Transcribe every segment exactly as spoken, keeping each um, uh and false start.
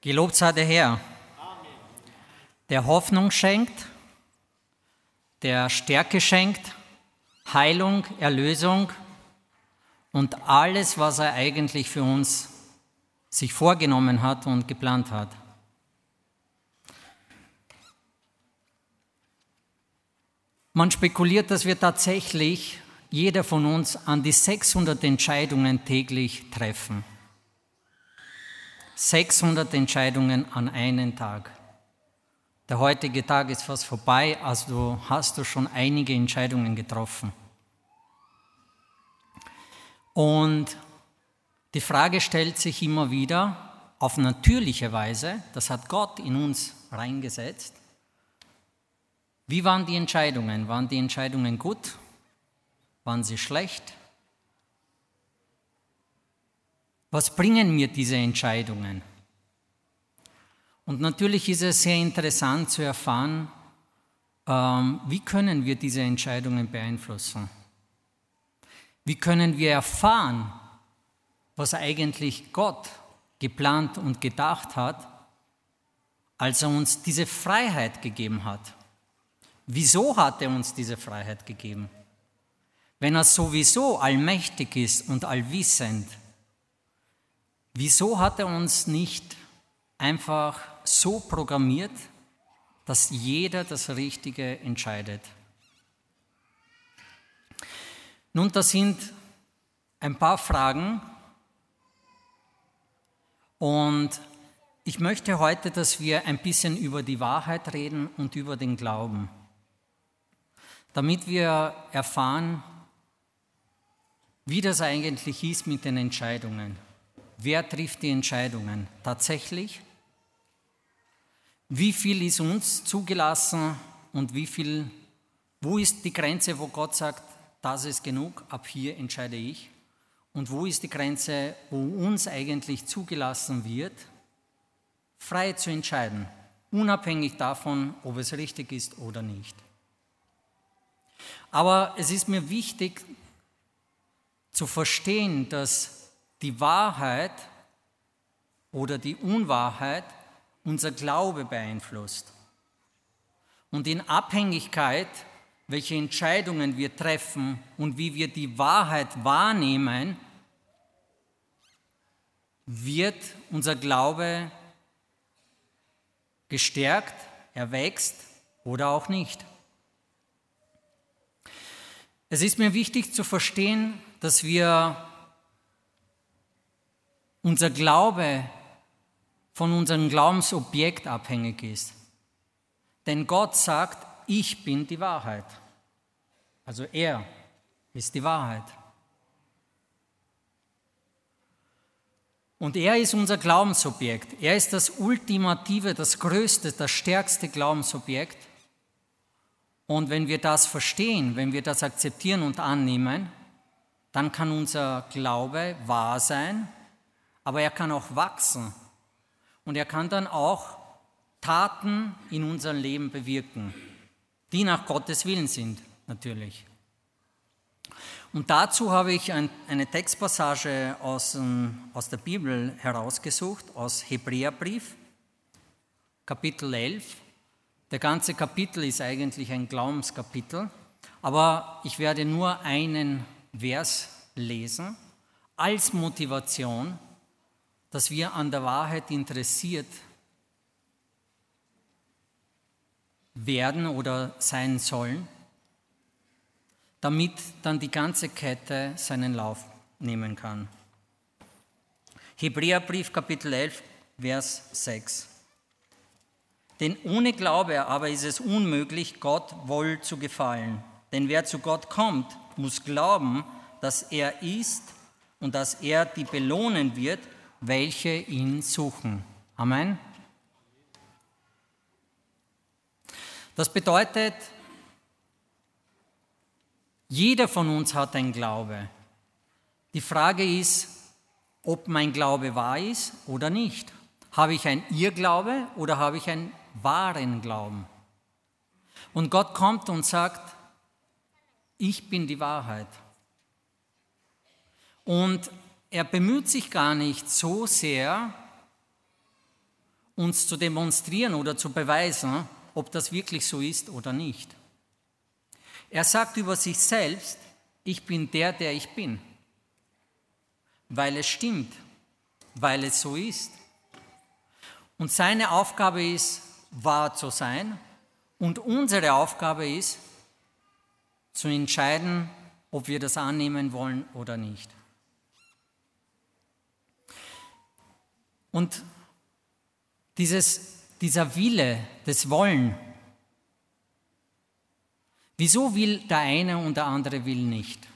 Gelobt sei der Herr, der Hoffnung schenkt, der Stärke schenkt, Heilung, Erlösung und alles, was er eigentlich für uns sich vorgenommen hat und geplant hat. Man spekuliert, dass wir tatsächlich, jeder von uns, an die sechshundert Entscheidungen täglich treffen. sechshundert Entscheidungen an einem Tag. Der heutige Tag ist fast vorbei, also hast du schon einige Entscheidungen getroffen. Und die Frage stellt sich immer wieder, auf natürliche Weise, das hat Gott in uns reingesetzt. Wie waren die Entscheidungen? Waren die Entscheidungen gut? Waren sie schlecht? Was bringen mir diese Entscheidungen? Und natürlich ist es sehr interessant zu erfahren, ähm, wie können wir diese Entscheidungen beeinflussen? Wie können wir erfahren, was eigentlich Gott geplant und gedacht hat, als er uns diese Freiheit gegeben hat? Wieso hat er uns diese Freiheit gegeben? Wenn er sowieso allmächtig ist und allwissend, wieso hat er uns nicht einfach so programmiert, dass jeder das Richtige entscheidet? Nun, das sind ein paar Fragen und ich möchte heute, dass wir ein bisschen über die Wahrheit reden und über den Glauben, damit wir erfahren, wie das eigentlich ist mit den Entscheidungen. Wer trifft die Entscheidungen tatsächlich? Wie viel ist uns zugelassen und wie viel, wo ist die Grenze, wo Gott sagt, das ist genug, ab hier entscheide ich? Und wo ist die Grenze, wo uns eigentlich zugelassen wird, frei zu entscheiden, unabhängig davon, ob es richtig ist oder nicht? Aber es ist mir wichtig zu verstehen, dass die Wahrheit oder die Unwahrheit unser Glaube beeinflusst. Und in Abhängigkeit, welche Entscheidungen wir treffen und wie wir die Wahrheit wahrnehmen, wird unser Glaube gestärkt, er wächst oder auch nicht. Es ist mir wichtig zu verstehen, dass wir unser Glaube von unserem Glaubensobjekt abhängig ist. Denn Gott sagt, ich bin die Wahrheit. Also er ist die Wahrheit. Und er ist unser Glaubensobjekt. Er ist das ultimative, das größte, das stärkste Glaubensobjekt. Und wenn wir das verstehen, wenn wir das akzeptieren und annehmen, dann kann unser Glaube wahr sein, aber er kann auch wachsen. Und er kann dann auch Taten in unserem Leben bewirken, die nach Gottes Willen sind, natürlich. Und dazu habe ich ein, eine Textpassage aus, aus der Bibel herausgesucht, aus Hebräerbrief, Kapitel elf. Der ganze Kapitel ist eigentlich ein Glaubenskapitel, aber ich werde nur einen Vers lesen, als Motivation, dass wir an der Wahrheit interessiert werden oder sein sollen, damit dann die ganze Kette seinen Lauf nehmen kann. Hebräerbrief, Kapitel elf, Vers sechs. Denn ohne Glaube aber ist es unmöglich, Gott wohl zu gefallen. Denn wer zu Gott kommt, muss glauben, dass er ist und dass er die belohnen wird, welche ihn suchen. Amen. Das bedeutet, jeder von uns hat einen Glaube. Die Frage ist, ob mein Glaube wahr ist oder nicht. Habe ich einen Irrglaube oder habe ich einen wahren Glauben? Und Gott kommt und sagt, ich bin die Wahrheit. Und er bemüht sich gar nicht so sehr uns zu demonstrieren oder zu beweisen, ob das wirklich so ist oder nicht. Er sagt über sich selbst, ich bin der, der ich bin, weil es stimmt, weil es so ist. Und seine Aufgabe ist, wahr zu sein, und unsere Aufgabe ist, zu entscheiden, ob wir das annehmen wollen oder nicht. Und dieses, dieser Wille, das Wollen, wieso will der eine und der andere will nicht?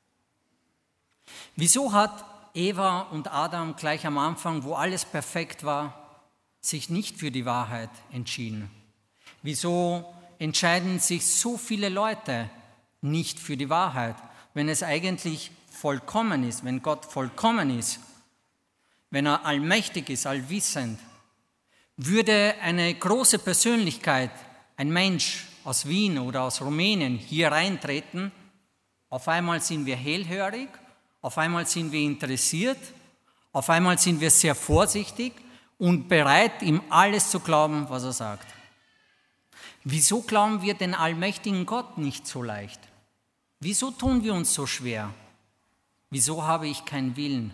Wieso hat Eva und Adam gleich am Anfang, wo alles perfekt war, sich nicht für die Wahrheit entschieden? Wieso entscheiden sich so viele Leute nicht für die Wahrheit, wenn es eigentlich vollkommen ist, wenn Gott vollkommen ist, wenn er allmächtig ist, allwissend? Würde eine große Persönlichkeit, ein Mensch aus Wien oder aus Rumänien hier reintreten, auf einmal sind wir hellhörig, auf einmal sind wir interessiert, auf einmal sind wir sehr vorsichtig und bereit, ihm alles zu glauben, was er sagt. Wieso glauben wir den allmächtigen Gott nicht so leicht? Wieso tun wir uns so schwer? Wieso habe ich keinen Willen?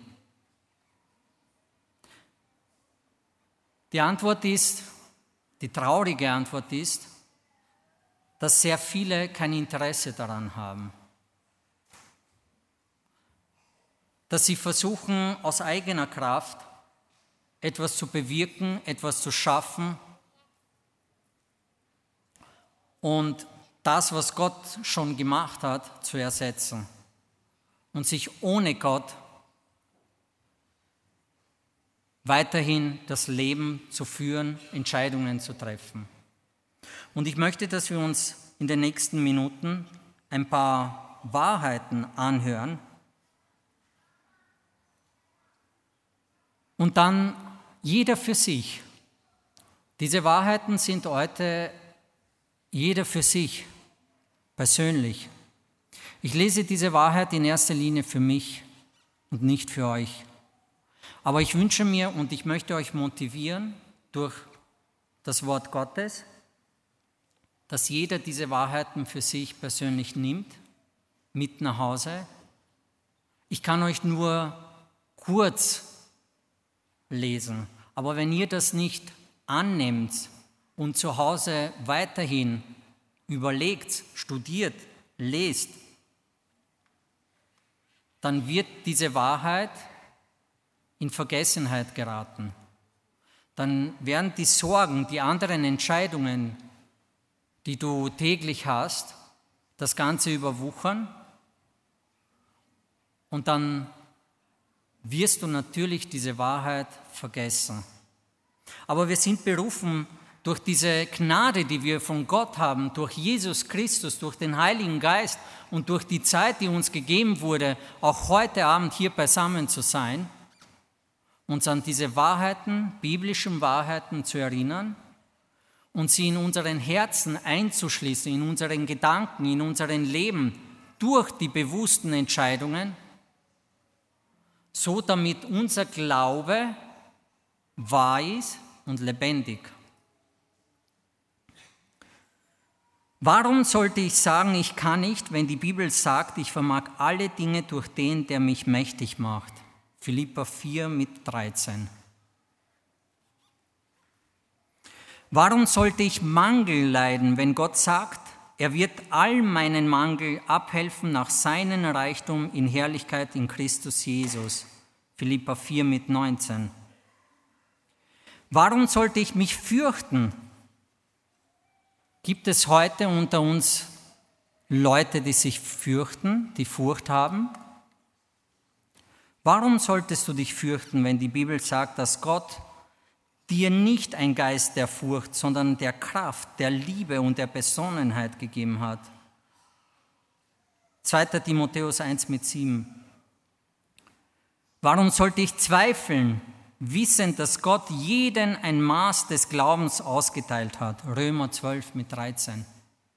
Die Antwort ist, die traurige Antwort ist, dass sehr viele kein Interesse daran haben. Dass sie versuchen, aus eigener Kraft etwas zu bewirken, etwas zu schaffen und das, was Gott schon gemacht hat, zu ersetzen und sich ohne Gott weiterhin das Leben zu führen, Entscheidungen zu treffen. Und ich möchte, dass wir uns in den nächsten Minuten ein paar Wahrheiten anhören und dann jeder für sich. Diese Wahrheiten sind heute jeder für sich, persönlich. Ich lese diese Wahrheit in erster Linie für mich und nicht für euch. Aber ich wünsche mir und ich möchte euch motivieren durch das Wort Gottes, dass jeder diese Wahrheiten für sich persönlich nimmt, mit nach Hause. Ich kann euch nur kurz lesen, aber wenn ihr das nicht annehmt und zu Hause weiterhin überlegt, studiert, lest, dann wird diese Wahrheit in Vergessenheit geraten. Dann werden die Sorgen, die anderen Entscheidungen, die du täglich hast, das Ganze überwuchern und dann wirst du natürlich diese Wahrheit vergessen. Aber wir sind berufen, durch diese Gnade, die wir von Gott haben, durch Jesus Christus, durch den Heiligen Geist und durch die Zeit, die uns gegeben wurde, auch heute Abend hier beisammen zu sein, uns an diese Wahrheiten, biblischen Wahrheiten zu erinnern und sie in unseren Herzen einzuschließen, in unseren Gedanken, in unserem Leben, durch die bewussten Entscheidungen, so damit unser Glaube wahr ist und lebendig. Warum sollte ich sagen, ich kann nicht, wenn die Bibel sagt, ich vermag alle Dinge durch den, der mich mächtig macht? Philipper vier mit dreizehn. Warum sollte ich Mangel leiden, wenn Gott sagt, er wird all meinen Mangel abhelfen nach seinem Reichtum in Herrlichkeit in Christus Jesus? Philipper vier mit neunzehn. Warum sollte ich mich fürchten? Gibt es heute unter uns Leute, die sich fürchten, die Furcht haben? Warum solltest du dich fürchten, wenn die Bibel sagt, dass Gott dir nicht ein Geist der Furcht, sondern der Kraft, der Liebe und der Besonnenheit gegeben hat? zweiter Timotheus eins mit sieben. Warum sollte ich zweifeln, wissend, dass Gott jeden ein Maß des Glaubens ausgeteilt hat? Römer zwölf mit dreizehn.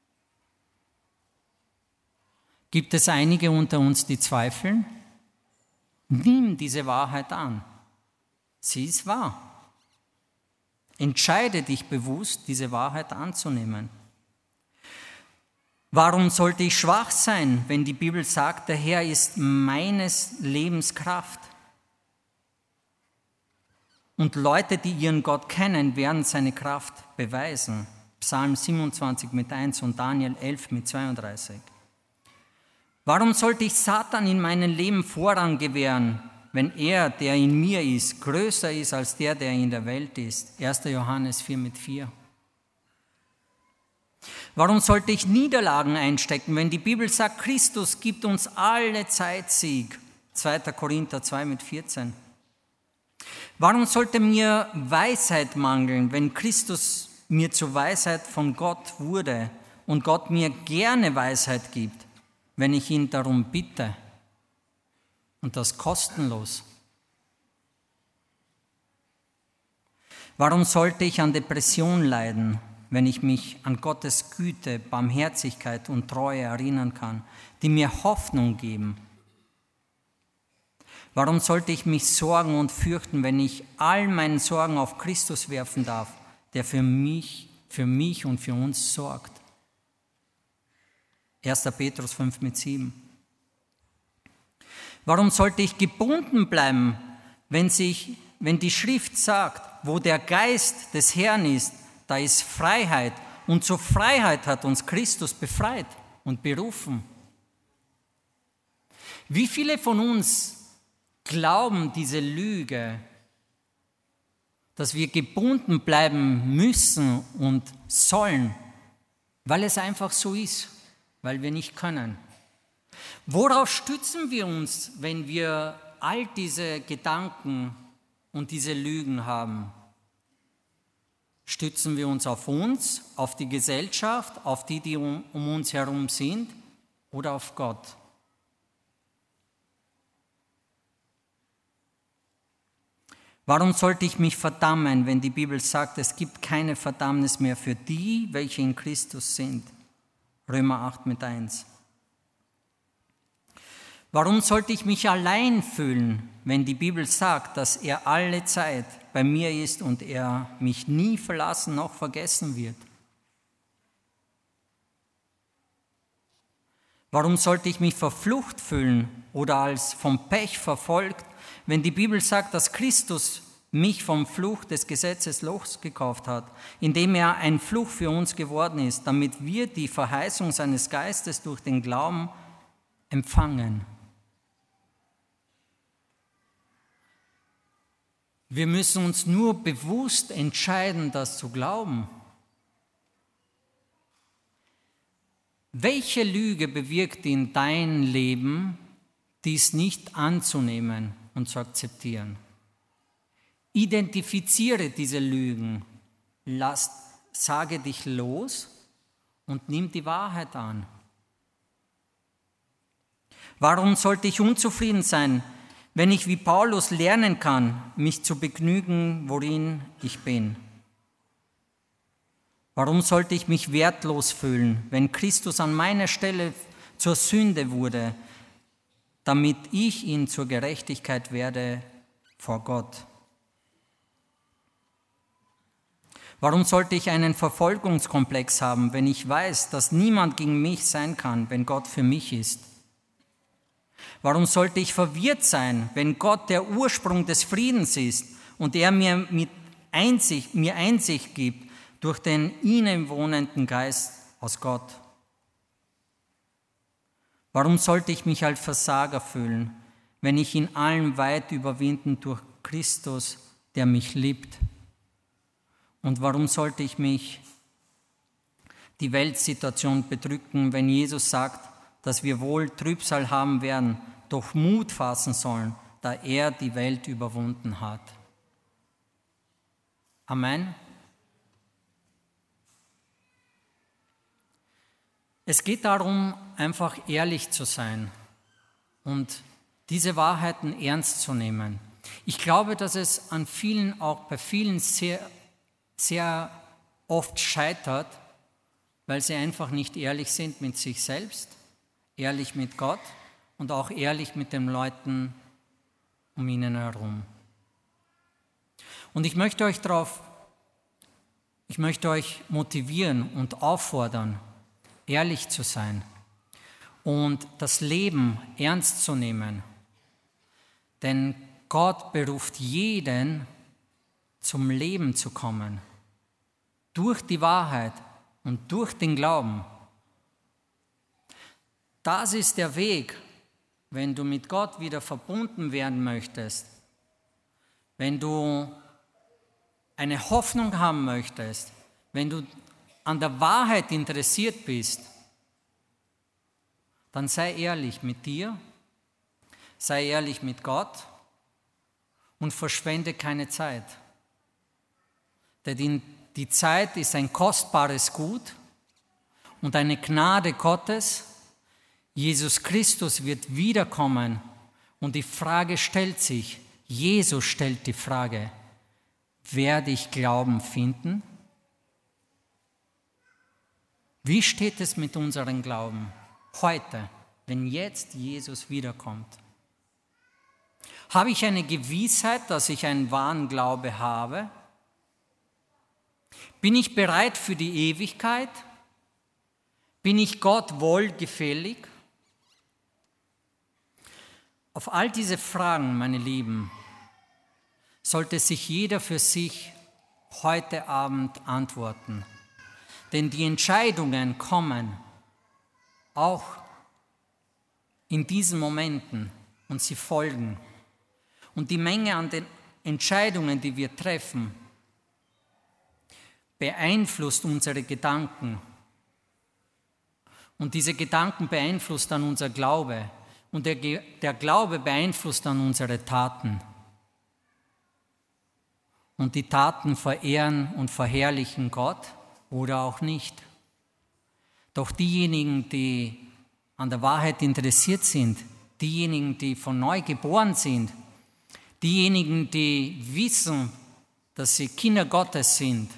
Gibt es einige unter uns, die zweifeln? Nimm diese Wahrheit an. Sie ist wahr. Entscheide dich bewusst, diese Wahrheit anzunehmen. Warum sollte ich schwach sein, wenn die Bibel sagt, der Herr ist meines Lebens Kraft? Und Leute, die ihren Gott kennen, werden seine Kraft beweisen. Psalm siebenundzwanzig mit eins und Daniel elf mit zweiunddreißig. Warum sollte ich Satan in meinem Leben Vorrang gewähren, wenn er, der in mir ist, größer ist als der, der in der Welt ist? erster Johannes vier mit vier. Warum sollte ich Niederlagen einstecken, wenn die Bibel sagt, Christus gibt uns alle Zeit Sieg? zweiter Korinther zwei mit vierzehn. Warum sollte mir Weisheit mangeln, wenn Christus mir zur Weisheit von Gott wurde und Gott mir gerne Weisheit gibt, wenn ich ihn darum bitte? Und das kostenlos. Warum sollte ich an Depression leiden, wenn ich mich an Gottes Güte, Barmherzigkeit und Treue erinnern kann, die mir Hoffnung geben? Warum sollte ich mich sorgen und fürchten, wenn ich all meine Sorgen auf Christus werfen darf, der für mich, für mich und für uns sorgt? erster Petrus fünf mit sieben. Warum sollte ich gebunden bleiben, wenn, sich, wenn die Schrift sagt, wo der Geist des Herrn ist, da ist Freiheit, und zur Freiheit hat uns Christus befreit und berufen? Wie viele von uns glauben diese Lüge, dass wir gebunden bleiben müssen und sollen, weil es einfach so ist, weil wir nicht können? Worauf stützen wir uns, wenn wir all diese Gedanken und diese Lügen haben? Stützen wir uns auf uns, auf die Gesellschaft, auf die, die um, um uns herum sind, oder auf Gott? Warum sollte ich mich verdammen, wenn die Bibel sagt, es gibt keine Verdammnis mehr für die, welche in Christus sind? Römer acht mit eins. Warum sollte ich mich allein fühlen, wenn die Bibel sagt, dass er alle Zeit bei mir ist und er mich nie verlassen noch vergessen wird? Warum sollte ich mich verflucht fühlen oder als vom Pech verfolgt, wenn die Bibel sagt, dass Christus mich vom Fluch des Gesetzes losgekauft hat, indem er ein Fluch für uns geworden ist, damit wir die Verheißung seines Geistes durch den Glauben empfangen? Wir müssen uns nur bewusst entscheiden, das zu glauben. Welche Lüge bewirkt in dein Leben, dies nicht anzunehmen und zu akzeptieren? Identifiziere diese Lügen, lass, sage dich los und nimm die Wahrheit an. Warum sollte ich unzufrieden sein, wenn ich wie Paulus lernen kann, mich zu begnügen, worin ich bin? Warum sollte ich mich wertlos fühlen, wenn Christus an meiner Stelle zur Sünde wurde, damit ich ihn zur Gerechtigkeit werde vor Gott? Warum sollte ich einen Verfolgungskomplex haben, wenn ich weiß, dass niemand gegen mich sein kann, wenn Gott für mich ist? Warum sollte ich verwirrt sein, wenn Gott der Ursprung des Friedens ist und er mir, mit Einsicht, mir Einsicht gibt durch den in ihm wohnenden Geist aus Gott? Warum sollte ich mich als Versager fühlen, wenn ich in allem weit überwinden durch Christus, der mich liebt? Und warum sollte ich mich die Weltsituation bedrücken, wenn Jesus sagt, dass wir wohl Trübsal haben werden, doch Mut fassen sollen, da er die Welt überwunden hat? Amen. Es geht darum, einfach ehrlich zu sein und diese Wahrheiten ernst zu nehmen. Ich glaube, dass es an vielen, auch bei vielen sehr, sehr oft scheitert, weil sie einfach nicht ehrlich sind mit sich selbst, ehrlich mit Gott und auch ehrlich mit den Leuten um ihnen herum. Und ich möchte euch darauf Ich möchte euch motivieren und auffordern, ehrlich zu sein und das Leben ernst zu nehmen. Denn Gott beruft jeden, zum Leben zu kommen. Durch die Wahrheit und durch den Glauben. Das ist der Weg, wenn du mit Gott wieder verbunden werden möchtest. Wenn du eine Hoffnung haben möchtest, wenn du an der Wahrheit interessiert bist, dann sei ehrlich mit dir, sei ehrlich mit Gott und verschwende keine Zeit. Denn die Zeit ist ein kostbares Gut und eine Gnade Gottes. Jesus Christus wird wiederkommen und die Frage stellt sich, Jesus stellt die Frage, werde ich Glauben finden? Wie steht es mit unserem Glauben heute, wenn jetzt Jesus wiederkommt? Habe ich eine Gewissheit, dass ich einen wahren Glaube habe? Bin ich bereit für die Ewigkeit? Bin ich Gott wohlgefällig? Auf all diese Fragen, meine Lieben, sollte sich jeder für sich heute Abend antworten. Denn die Entscheidungen kommen auch in diesen Momenten und sie folgen. Und die Menge an den Entscheidungen, die wir treffen, beeinflusst unsere Gedanken. Und diese Gedanken beeinflusst dann unser Glaube. Und der, der Glaube beeinflusst dann unsere Taten. Und die Taten verehren und verherrlichen Gott oder auch nicht. Doch diejenigen, die an der Wahrheit interessiert sind, diejenigen, die von neu geboren sind, diejenigen, die wissen, dass sie Kinder Gottes sind,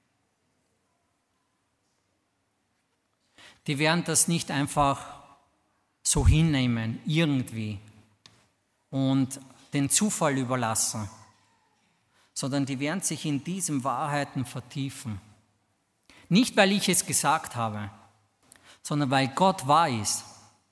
die werden das nicht einfach so hinnehmen, irgendwie, und den Zufall überlassen, sondern die werden sich in diesen Wahrheiten vertiefen. Nicht, weil ich es gesagt habe, sondern weil Gott wahr ist.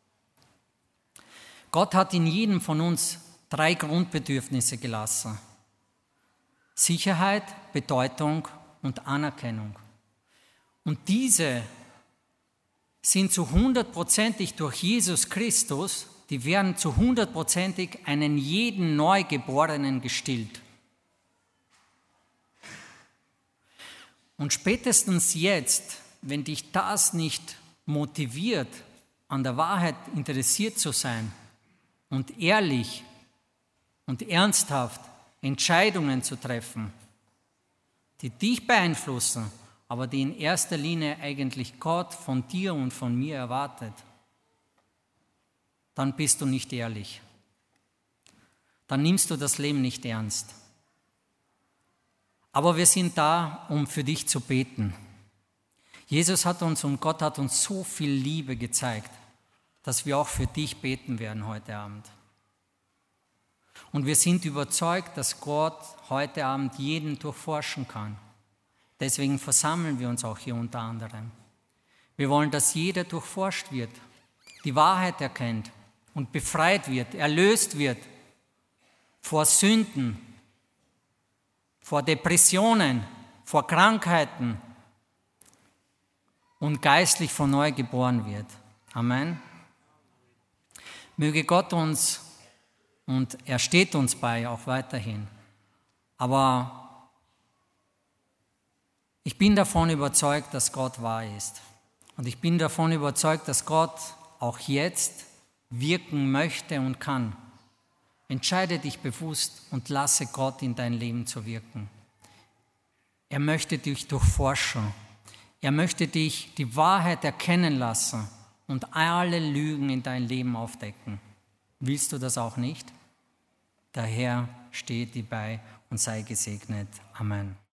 Gott hat in jedem von uns drei Grundbedürfnisse gelassen. Sicherheit, Bedeutung und Anerkennung. Und diese sind zu hundertprozentig durch Jesus Christus, die werden zu hundertprozentig einen jeden Neugeborenen gestillt. Und spätestens jetzt, wenn dich das nicht motiviert, an der Wahrheit interessiert zu sein und ehrlich und ernsthaft Entscheidungen zu treffen, die dich beeinflussen, aber die in erster Linie eigentlich Gott von dir und von mir erwartet, dann bist du nicht ehrlich. Dann nimmst du das Leben nicht ernst. Aber wir sind da, um für dich zu beten. Jesus hat uns und Gott hat uns so viel Liebe gezeigt, dass wir auch für dich beten werden heute Abend. Und wir sind überzeugt, dass Gott heute Abend jeden durchforschen kann. Deswegen versammeln wir uns auch hier unter anderem. Wir wollen, dass jeder durchforscht wird, die Wahrheit erkennt und befreit wird, erlöst wird vor Sünden, vor Depressionen, vor Krankheiten und geistlich von neu geboren wird. Amen. Möge Gott uns, und er steht uns bei, auch weiterhin. Aber ich bin davon überzeugt, dass Gott wahr ist. Und ich bin davon überzeugt, dass Gott auch jetzt wirken möchte und kann. Entscheide dich bewusst und lasse Gott in dein Leben zu wirken. Er möchte dich durchforschen. Er möchte dich die Wahrheit erkennen lassen und alle Lügen in dein Leben aufdecken. Willst du das auch nicht? Der Herr steht dir bei und sei gesegnet. Amen.